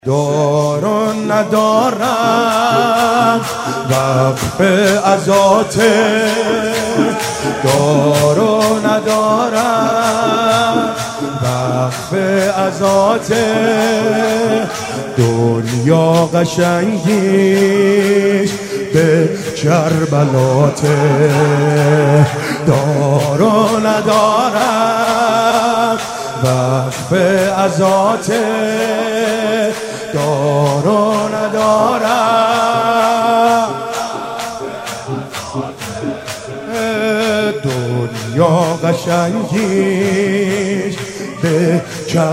دار ندارم وقف عزاته، دار ندارم وقف عزاته، دنیا قشنگیش به کربلاته، دار ندارم وقف عزاته، دارو ندارم دنیا قشنگیش به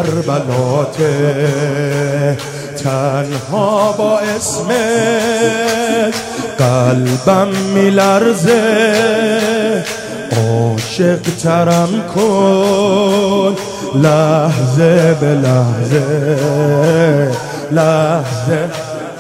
کربلاته، تنها با اسمت قلبم میلرزه، عاشق ترم کن لحظه به لحظه، لحظه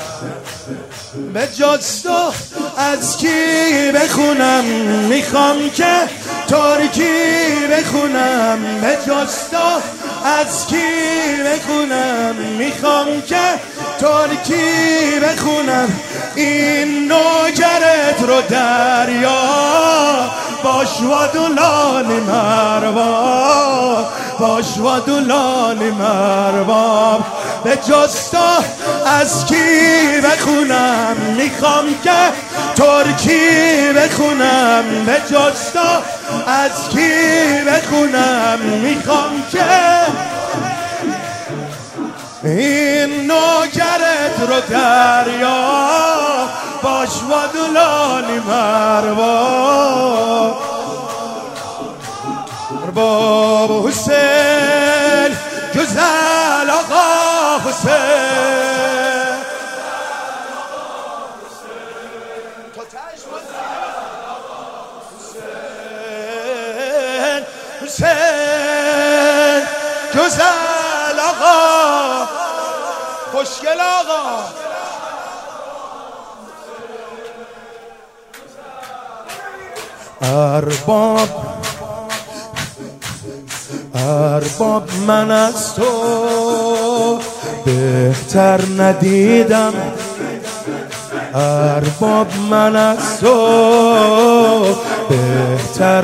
به جز تو از کی بخونم، میخوام که ترکی بخونم، به جز تو از کی بخونم، میخوام که ترکی بخونم، این نوکرت رو دریا باش و دولانی مرباب، باش و دولانی مرباب، به جز تو از کی بخونم، میخوام که ترکی بخونم، به جز تو از کی بخونم، میخوام که این نوکرت رو دریا باش و دولانی مرباب، مرباب حسین گزل آقا حسین، حسین گزل آقا خوشگل آقا، ارباب من از تو بهتر ندیدم، ارباب من از تو بهتر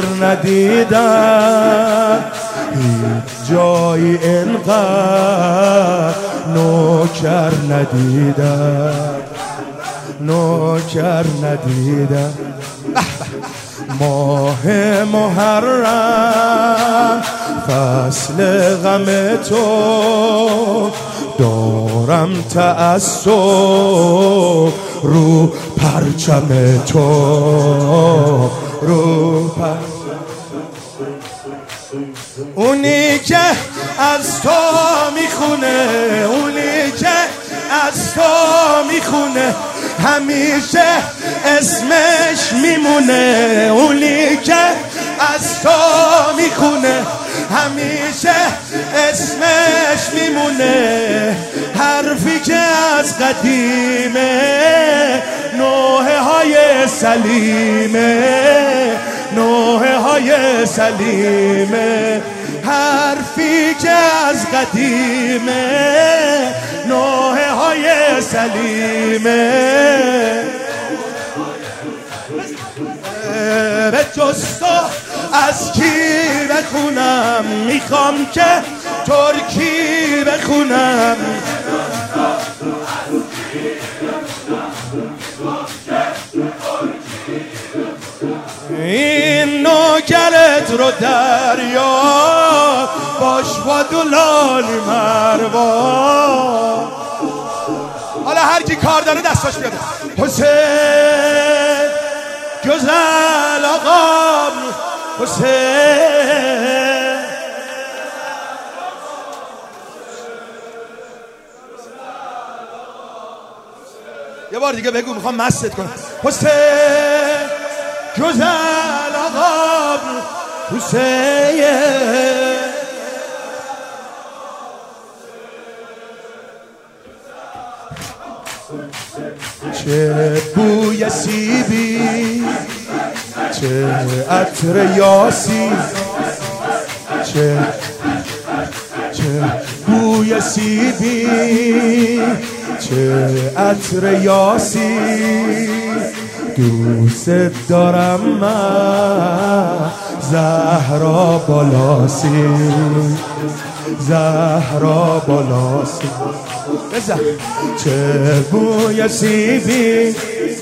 ندیدم، هیچ جایی اینقدر نوکر ندیدم، نوکر ندیدم، ماه محرم فصل غم تو، دارم تعصب رو پرچم تو، رو اونی که از تو میخونه، اونی که از تو میخونه همیشه اسمش میمونه، اونی که از تو میخونه همیشه اسمش میمونه، حرفی که از قدیمه نوحه های سلیمه، نوحه های سلیمه، حرفی که از قدیمه نوحه های سلیمه، به جز تو از کی بخونم، میخوام که ترکی بخونم، این نوکرت رو دریا باش و دولانی مرباب. حالا هر کی کار داره دستاش بیاده. حسین گزل آقا حسین، یه بار دیگه بگو میخوام مستت کنم. حسین گزل آقا حسین، چه بوی سیبی، چه عطر یاسی، چه بوی سیبی، چه عطر یاسی، دوست دارم من زهرا بالاسی، زهرا بالاسی. بزن. چه بوی سیبی،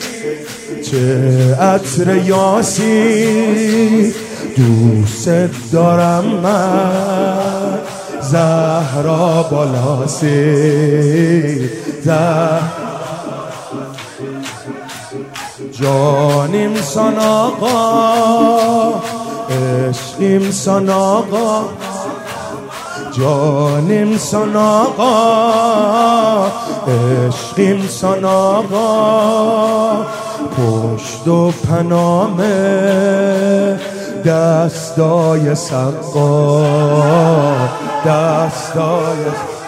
چه عطر یاسی، دوست دارم من زهرا بالاسی. جانیم سان آقا، عشقیم سان آقا، جانیم سان آقا، عشقیم سان آقا، پشت و پنامه دستای سقا، دستای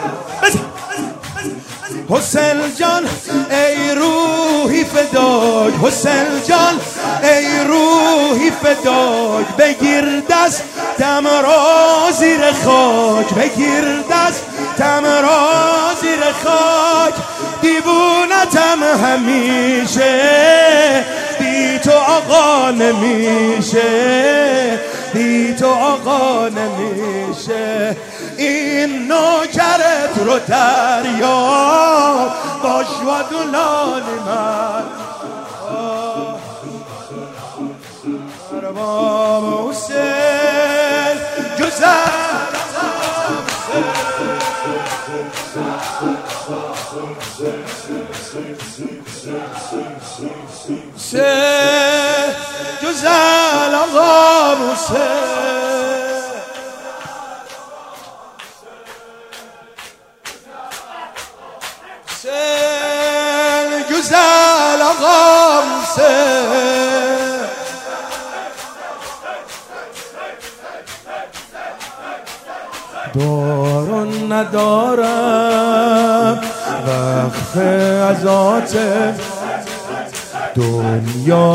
حسین جان ای روحی فدای، حسین جان ای روحی فدای، بگیر دستم را زیر خاک، بگیر دستم را زیر خاک، دیوونتم همیشه، بی تو آقا نمیشه، بی تو آقا نمیشه. این نوکرت رو دریاب باش و دولان من، ارباب حسین گذر گذر آقا حسین، گذر آقا حسین. دارون ندارم وقف ازاته، دنیا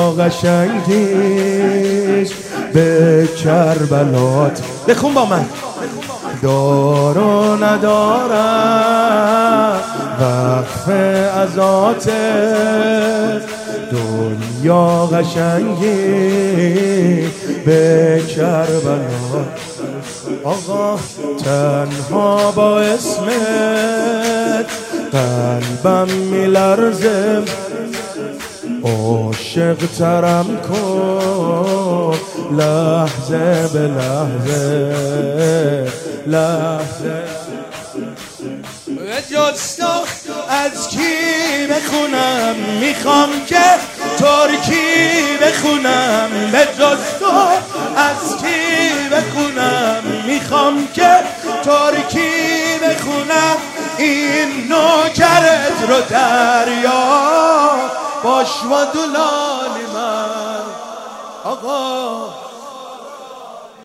قشنگیش به کربلات. بخون با من. دارو ندارم وقف ازاته، دنیا قشنگی به کربلات. آقا تنها با اسمت قلبم میلرزه، عاشق ترم کن لحظه به لحظه، لحظه جز از کی بخونم، میخوام که ترکی بخونم، به جز تو از کی بخونم، میخوام که ترکی بخونم. این نوکرت رو دریا باش و دولان من، آقا